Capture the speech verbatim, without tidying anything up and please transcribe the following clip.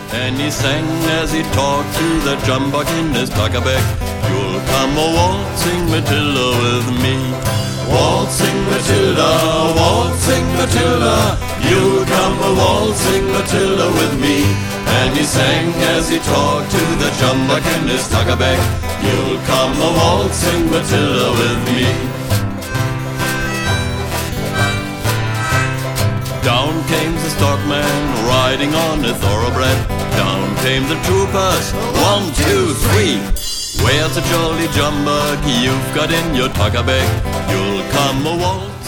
And he sang as he talked to the jumbuck in his tuckerback. You'll come a waltzing Matilda with me. Waltzing Matilda, waltzing Matilda, you'll come a waltzing Matilda with me. And he sang as he talked to the jumbuck in his tuckerback. You'll come a waltzing Matilda with me. Down came the stockman riding on a thoroughbred. Down came the troopers, one, two, three. Where's the jolly jumbuck you've got in your tuckerback? You'll come a waltz